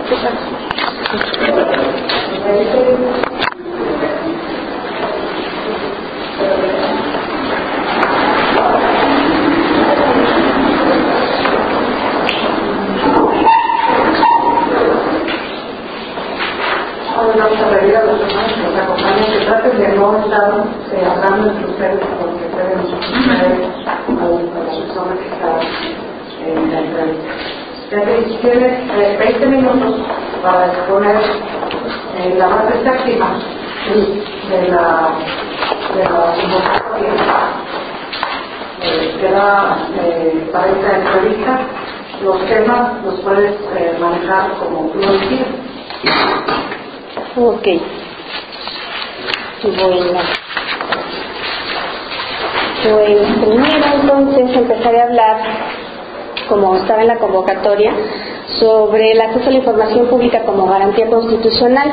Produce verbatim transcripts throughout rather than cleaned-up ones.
Vamos a pedir a los hermanos que nos acompañen que traten de no estar eh, hablando entre ustedes porque pueden suceder a la persona que está eh, en la entrevista. Entonces, tienes eh, veinte minutos para exponer eh, la base táctica de la de la convocatoria eh, que da eh, para esta entrevista. Los temas los puedes eh, manejar como tú lo quieras. Ok. Bueno. Pues primero entonces empezaré a hablar, como estaba en la convocatoria, sobre el acceso a la información pública como garantía constitucional.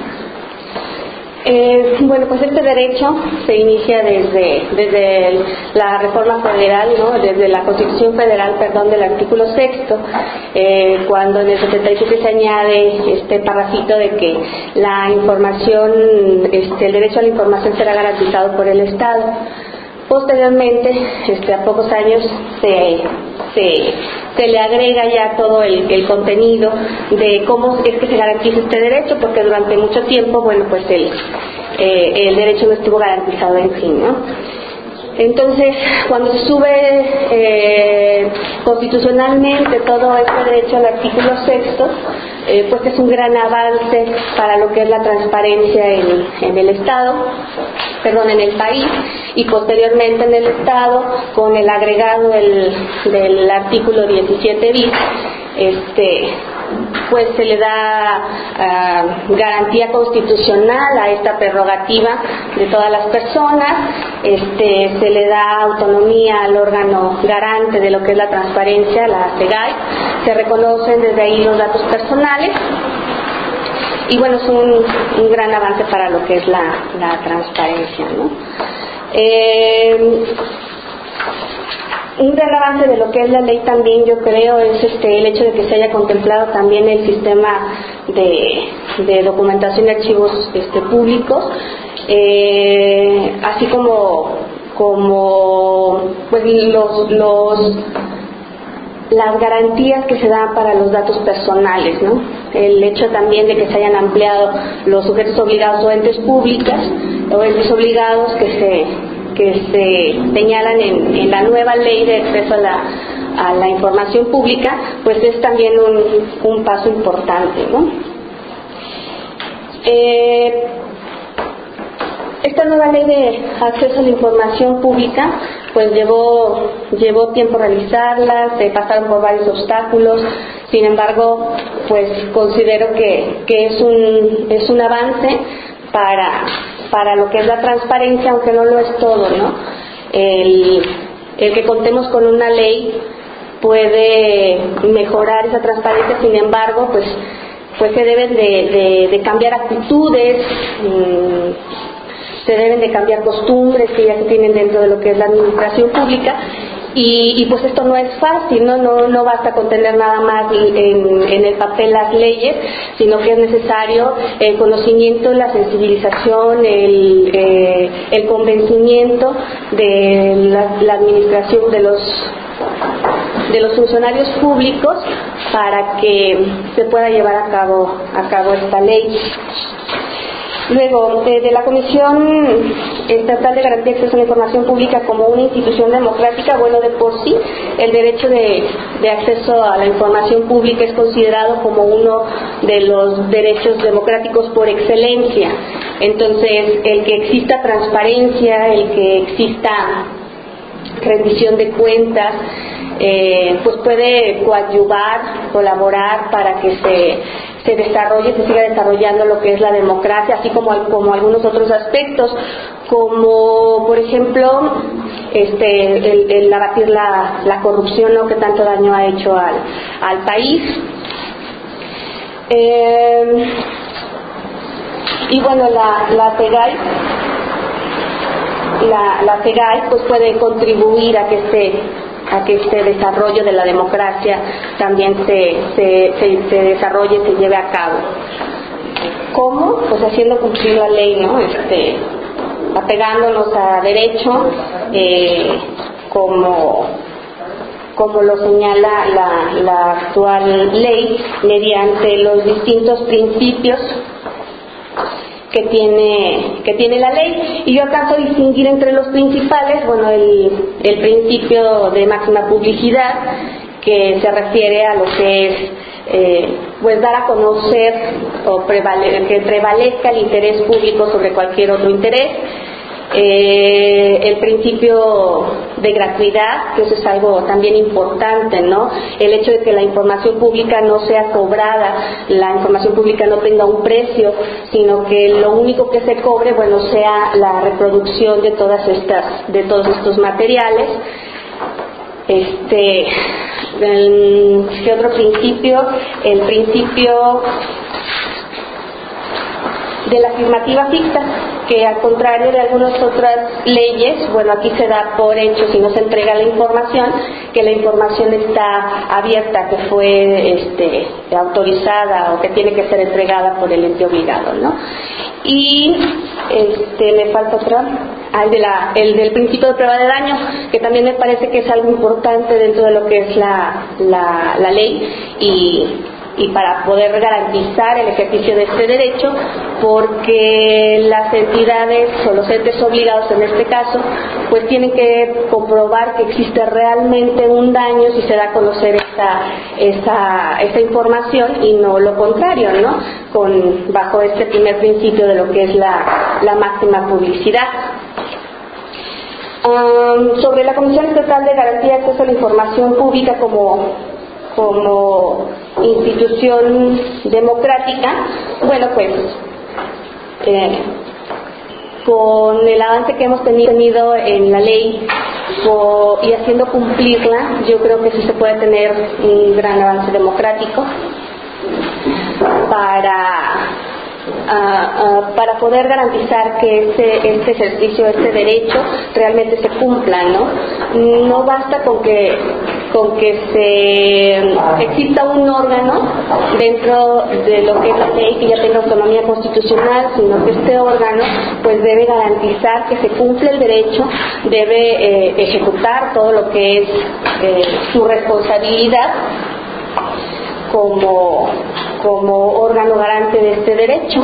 Eh, bueno, pues este derecho se inicia desde desde la reforma federal, ¿no? Desde la Constitución Federal, perdón, del artículo sexto, eh, cuando en el setenta y siete se añade este parrafito de que la información, este, el derecho a la información será garantizado por el Estado. Posteriormente, este, a pocos años, se, se, se le agrega ya todo el, el contenido de cómo es que se garantiza este derecho, porque durante mucho tiempo, bueno, pues el, eh, el derecho no estuvo garantizado en sí, ¿no? Entonces, cuando se sube eh, constitucionalmente todo este derecho al artículo sexto, eh, pues es un gran avance para lo que es la transparencia en, en el Estado, perdón, en el país, y posteriormente en el Estado, con el agregado del, del artículo diecisiete bis, este, pues se le da uh, garantía constitucional a esta prerrogativa de todas las personas, este, se le da autonomía al órgano garante de lo que es la transparencia, la SEGAI, se reconocen desde ahí los datos personales, y bueno, es un, un gran avance para lo que es la, la transparencia, ¿no? Eh, Un gran avance de lo que es la ley también, yo creo, es este el hecho de que se haya contemplado también el sistema de, de documentación y archivos este, públicos, eh, así como como pues los, los las garantías que se dan para los datos personales, ¿no? El hecho también de que se hayan ampliado los sujetos obligados o entes públicas o entes obligados que se que se señalan en, en la nueva ley de acceso a la, a la información pública, pues es también un, un paso importante, ¿no? Eh, esta nueva ley de acceso a la información pública, pues llevó llevó tiempo realizarla, se pasaron por varios obstáculos. Sin embargo, pues considero que, que es un es un avance para para lo que es la transparencia, aunque no lo es todo, ¿no? El, el que contemos con una ley puede mejorar esa transparencia, sin embargo, pues pues se deben de, de, de cambiar actitudes, mmm, se deben de cambiar costumbres que ya se tienen dentro de lo que es la administración pública, y, y pues esto no es fácil, ¿no? No, no basta con tener nada más en, en el papel las leyes, sino que es necesario el conocimiento, la sensibilización, el, eh, el convencimiento de la, la administración de los de los funcionarios públicos para que se pueda llevar a cabo a cabo esta ley. Luego, de, de la Comisión Estatal de Garantía de Acceso a la Información Pública como una institución democrática, bueno, de por sí, el derecho de, de acceso a la información pública es considerado como uno de los derechos democráticos por excelencia. Entonces, el que exista transparencia, el que exista rendición de cuentas, eh, pues puede coadyuvar, colaborar para que se se desarrolle, se siga desarrollando lo que es la democracia, así como, como algunos otros aspectos, como por ejemplo este el, el abatir la, la corrupción, ¿no?, que tanto daño ha hecho al, al país. Eh, y bueno, la, la SEGAI la, la SEGAI pues puede contribuir a que se a que este desarrollo de la democracia también se, se, se, se desarrolle, se lleve a cabo. ¿Cómo? Pues haciendo cumplir la ley, ¿no? Este, apegándonos a derecho, eh, como, como lo señala la, la actual ley, mediante los distintos principios que tiene, que tiene la ley. Y yo alcanzo a distinguir entre los principales, bueno, el, el principio de máxima publicidad, que se refiere a lo que es eh, pues dar a conocer o prevale, que prevalezca el interés público sobre cualquier otro interés. Eh, el principio de gratuidad, que eso es algo también importante, ¿no? El hecho de que la información pública no sea cobrada, la información pública no tenga un precio, sino que lo único que se cobre, bueno, sea la reproducción de todas estas, de todos estos materiales. Este, el, ¿qué otro principio? El principio de la afirmativa ficta, que al contrario de algunas otras leyes, bueno, aquí se da por hecho, si no se entrega la información, que la información está abierta, que fue este, autorizada o que tiene que ser entregada por el ente obligado, ¿no? Y este, me falta otra, ah, el, de la, el del principio de prueba de daño, que también me parece que es algo importante dentro de lo que es la, la, la ley y y para poder garantizar el ejercicio de este derecho, porque las entidades o los entes obligados en este caso pues tienen que comprobar que existe realmente un daño si se da a conocer esta, esta, esta información y no lo contrario, ¿no? Con, bajo este primer principio de lo que es la, la máxima publicidad. Um, sobre la Comisión Estatal de Garantía de Acceso a la Información Pública como como institución democrática, bueno, pues eh, con el avance que hemos tenido en la ley o, y haciendo cumplirla, yo creo que sí se puede tener un gran avance democrático para Uh, uh, para poder garantizar que este, este ejercicio, este derecho realmente se cumpla, ¿no? No basta con que con que se exista un órgano dentro de lo que es la ley que ya tenga autonomía constitucional, sino que este órgano pues debe garantizar que se cumple el derecho, debe eh, ejecutar todo lo que es eh, su responsabilidad como, como órgano garante de este derecho.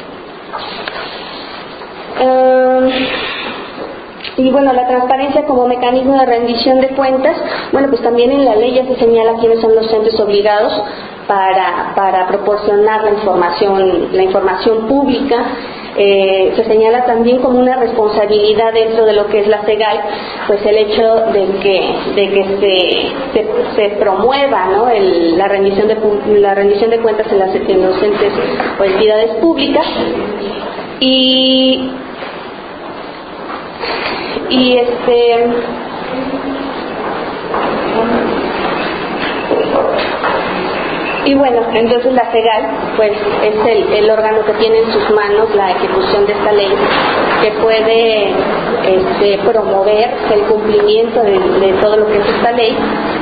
Uh, y bueno, la transparencia como mecanismo de rendición de cuentas, bueno, pues también en la ley ya se señala quiénes son los entes obligados para, para proporcionar la información, la información pública. Eh, se señala también como una responsabilidad dentro de lo que es la CEGAL, pues el hecho de que, de que se, se, se promueva, ¿no? el, la, rendición de, la rendición de cuentas en, las, en los entes o entidades públicas. Y, y este Y bueno, entonces la CEGAL pues es el, el órgano que tiene en sus manos la ejecución de esta ley, que puede este, promover el cumplimiento de, de todo lo que es esta ley.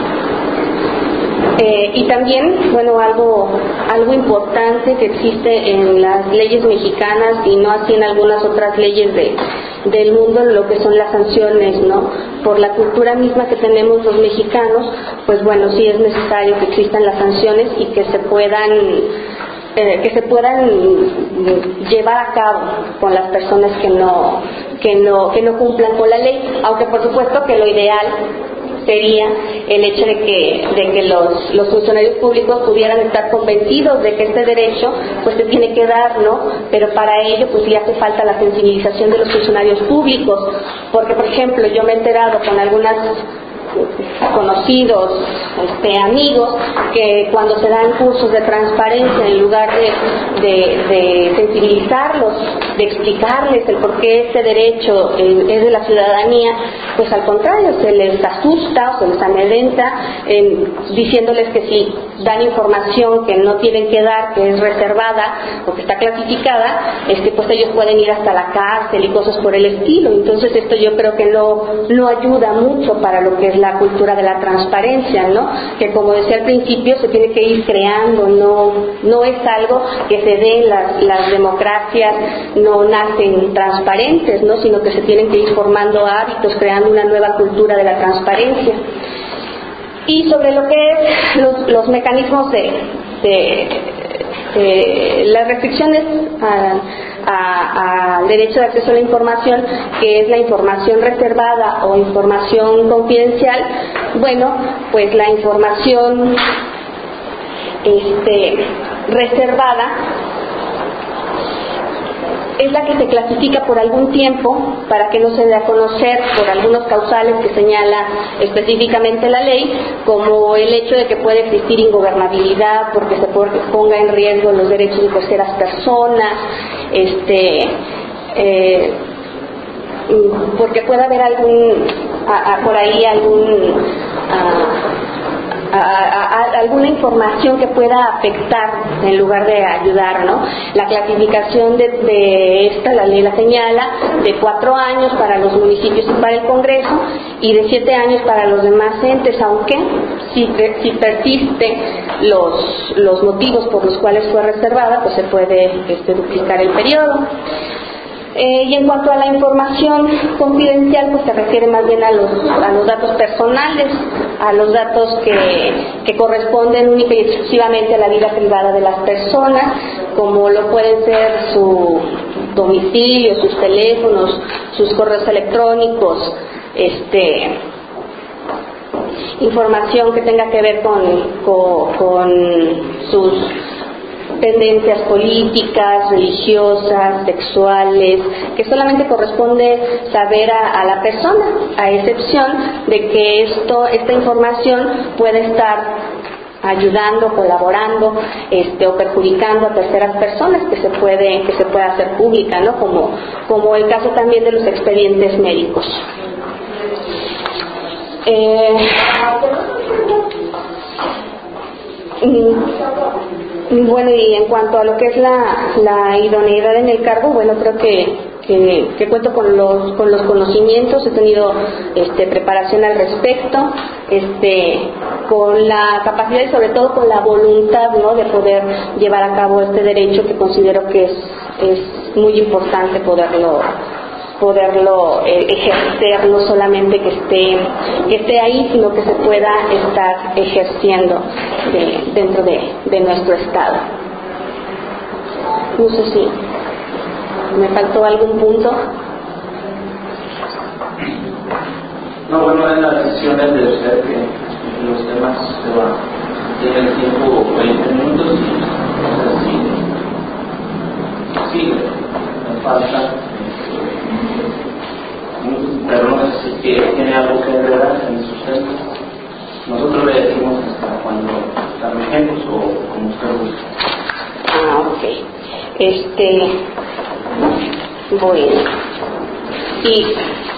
Eh, y también, bueno, algo algo importante que existe en las leyes mexicanas y no así en algunas otras leyes de, del mundo, lo que son las sanciones, ¿no? Por la cultura misma que tenemos los mexicanos, pues bueno, sí es necesario que existan las sanciones y que se puedan eh, que se puedan llevar a cabo con las personas que no que no que no cumplan con la ley, aunque por supuesto que lo ideal sería el hecho de que, de que los, los funcionarios públicos pudieran estar convencidos de que este derecho pues se tiene que dar, ¿no? Pero para ello pues sí hace falta la sensibilización de los funcionarios públicos, porque por ejemplo yo me he enterado con algunas conocidos, este, amigos, que cuando se dan cursos de transparencia, en lugar de, de, de sensibilizarlos, de explicarles el por qué este derecho eh, es de la ciudadanía, pues al contrario, se les asusta o se les amedrenta eh, diciéndoles que si dan información que no tienen que dar, que es reservada o que está clasificada, este, pues ellos pueden ir hasta la cárcel y cosas por el estilo. Entonces esto yo creo que no, no ayuda mucho para lo que es la la cultura de la transparencia, ¿no? Que como decía al principio, se tiene que ir creando, no, no es algo que se dé, las, las democracias no nacen transparentes, ¿no? Sino que se tienen que ir formando hábitos, creando una nueva cultura de la transparencia. Y sobre lo que es los, los mecanismos de, de, de las restricciones al derecho de acceso a la información, que es la información reservada o información confidencial, bueno, pues la información este, reservada es la que se clasifica por algún tiempo para que no se dé a conocer por algunos causales que señala específicamente la ley, como el hecho de que puede existir ingobernabilidad porque se ponga en riesgo los derechos de terceras personas, este, eh, porque puede haber algún, a, a, por ahí algún, a, A, a, a alguna información que pueda afectar en lugar de ayudar, ¿no? La clasificación de, de esta, la ley la señala, de cuatro años para los municipios y para el Congreso, y de siete años para los demás entes, aunque si, si persisten los, los motivos por los cuales fue reservada, pues se puede este, duplicar el periodo. Eh, y en cuanto a la información confidencial, pues se refiere más bien a los, a los datos personales, a los datos que, que corresponden única y exclusivamente a la vida privada de las personas, como lo pueden ser su domicilio, sus teléfonos, sus correos electrónicos, este, información que tenga que ver con, con, con sus tendencias políticas, religiosas, sexuales, que solamente corresponde saber a, a la persona, a excepción de que esto, esta información puede estar ayudando, colaborando, este, o perjudicando a terceras personas, que se puede, que se puede hacer pública, ¿no? Como, como el caso también de los expedientes médicos. Eh, Bueno, y en cuanto a lo que es la, la idoneidad en el cargo, bueno, creo que, que, que cuento con los, con los conocimientos, he tenido este, preparación al respecto, este, con la capacidad y sobre todo con la voluntad, ¿no?, de poder llevar a cabo este derecho, que considero que es, es muy importante poderlo poderlo eh, ejercer, no solamente que esté que esté ahí, sino que se pueda estar ejerciendo de, dentro de, de nuestro estado. No sé si me faltó algún punto. No, bueno, en las sesiones de usted que los temas se van, tiene el tiempo veinte minutos y así, sí, me falta. Pero no sé si tiene algo que agregar en sus temas. Nosotros le decimos hasta cuando trabajemos o como usted guste. Ah, ok. Este, bueno, y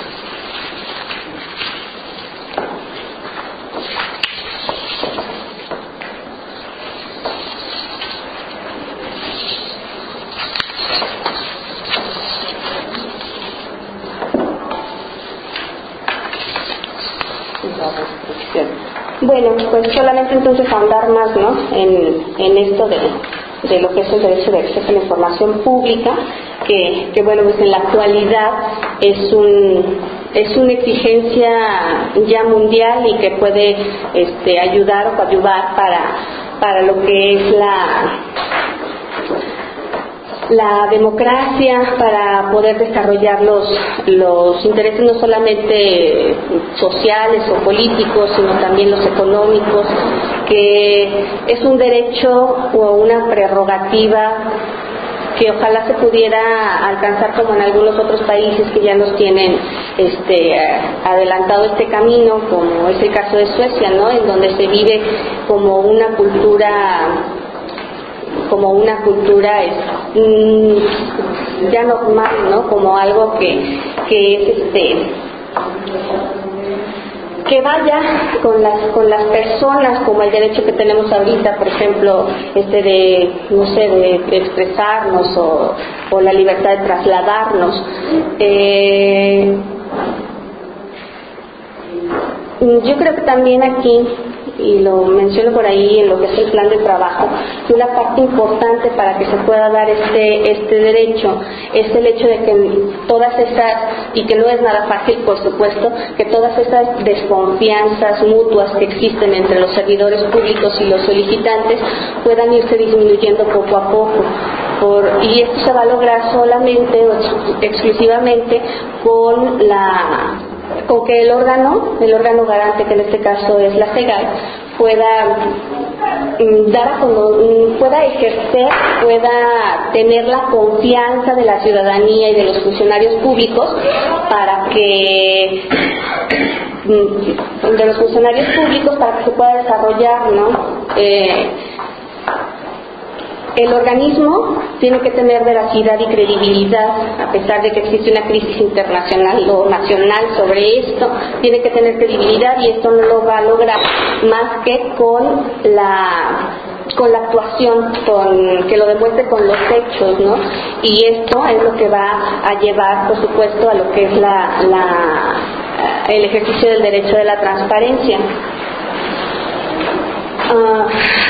bueno, pues solamente entonces ahondar más, ¿no?, en, en esto de, de lo que es el derecho de acceso a la información pública, que, que bueno, pues en la actualidad es un es una exigencia ya mundial y que puede este, ayudar o coadyuvar para, para lo que es la la democracia, para poder desarrollar los, los intereses no solamente sociales o políticos, sino también los económicos, que es un derecho o una prerrogativa que ojalá se pudiera alcanzar como en algunos otros países que ya nos tienen este, adelantado este camino, como es el caso de Suecia, ¿no?, en donde se vive como una cultura como una cultura mmm, ya normal, ¿no?, como algo que, que es este que vaya con las con las personas, como el derecho que tenemos ahorita, por ejemplo, este de no sé de, de expresarnos o, o la libertad de trasladarnos. Eh, yo creo que también aquí, y lo menciono por ahí en lo que es el plan de trabajo, que una parte importante para que se pueda dar este este derecho es el hecho de que todas esas, y que no es nada fácil por supuesto, que todas esas desconfianzas mutuas que existen entre los servidores públicos y los solicitantes puedan irse disminuyendo poco a poco. Por, y esto se va a lograr solamente o ex, exclusivamente con la con que el órgano, el órgano garante, que en este caso es la SEGAI, pueda dar a conocer, pueda ejercer, pueda tener la confianza de la ciudadanía y de los funcionarios públicos para que de los funcionarios públicos para que se pueda desarrollar, ¿no? Eh, El organismo tiene que tener veracidad y credibilidad, a pesar de que existe una crisis internacional o nacional sobre esto, tiene que tener credibilidad, y esto no lo va a lograr más que con la con la actuación, con que lo demuestre con los hechos, ¿no? Y esto es lo que va a llevar, por supuesto, a lo que es la, la el ejercicio del derecho de la transparencia. Uh,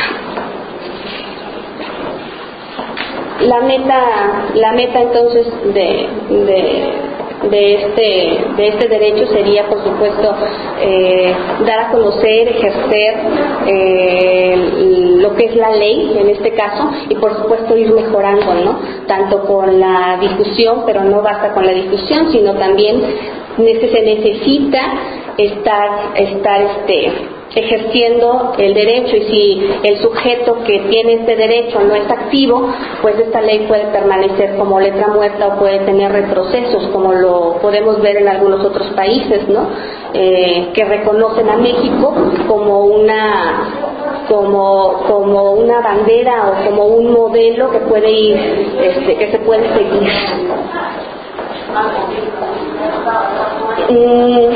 La meta, la meta entonces de, de, de este, de este derecho sería, por supuesto, eh, dar a conocer, ejercer eh, lo que es la ley en este caso, y por supuesto ir mejorando, ¿no? Tanto con la discusión, pero no basta con la discusión, sino también se necesita estar, estar este ejerciendo el derecho, y si el sujeto que tiene este derecho no es activo, pues esta ley puede permanecer como letra muerta o puede tener retrocesos, como lo podemos ver en algunos otros países, ¿no? Eh, que reconocen a México como una como como una bandera o como un modelo que puede ir este, que se puede seguir. Mm.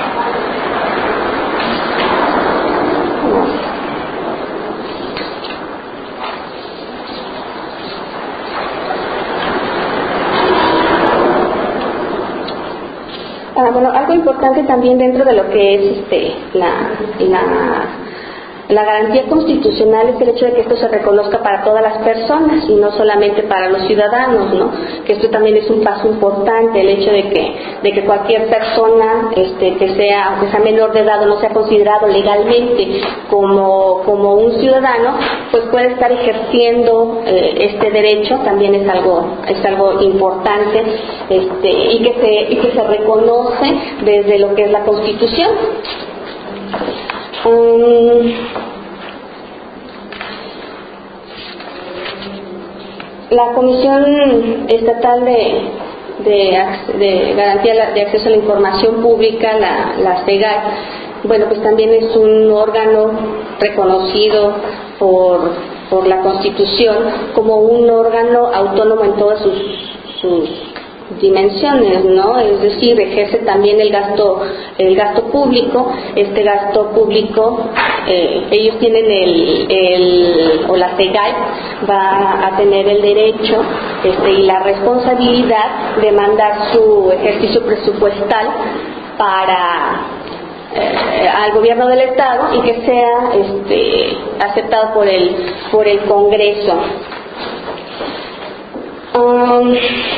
Ah, bueno, algo importante también dentro de lo que es este la, la la garantía constitucional es el hecho de que esto se reconozca para todas las personas y no solamente para los ciudadanos, ¿no? Que esto también es un paso importante, el hecho de que de que cualquier persona este que sea, aunque sea menor de edad o no sea considerado legalmente como como un ciudadano, pues puede estar ejerciendo eh, este derecho. También es algo es algo importante, este y que se y que se reconoce desde lo que es la Constitución. Um, la Comisión Estatal de, de, de Garantía de Acceso a la Información Pública, la, la SEGAI, bueno, pues también es un órgano reconocido por, por la Constitución como un órgano autónomo en todas sus, sus dimensiones, ¿no? Es decir, ejerce también el gasto el gasto público. Este gasto público, eh, ellos tienen el, el o la SEGAI va a tener el derecho este, y la responsabilidad de mandar su ejercicio presupuestal para eh, al gobierno del estado y que sea este, aceptado por el por el Congreso. Um,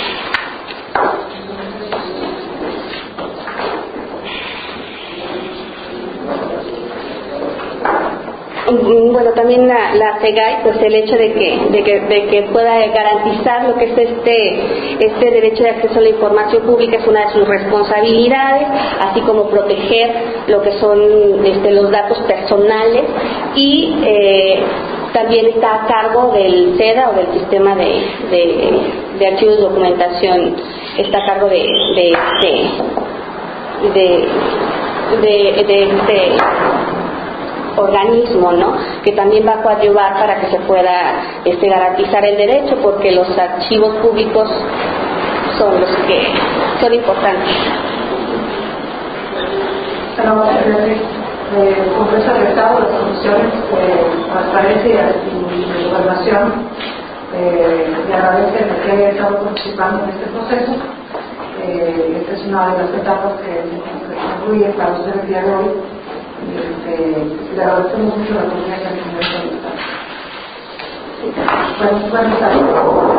Bueno, también la, la SEGAI, pues el hecho de que, de que de que pueda garantizar lo que es este este derecho de acceso a la información pública es una de sus responsabilidades, así como proteger lo que son este, los datos personales, y eh, también está a cargo del SEDA o del sistema de, de, de archivos de documentación, está a cargo de de de, de, de, de este organismo, ¿no? Que también va a coadyuvar para que se pueda este, garantizar el derecho, porque los archivos públicos son los que son importantes. Pero el Congreso del Estado, las comisiones de transparencia y evaluación eh, le agradece que haya estado participando en este proceso. Eh, esta es una de las etapas que, que concluye para usted el día de hoy. Este, le agradecemos mucho la oportunidad que nos ha dado. Bueno, buenas tardes.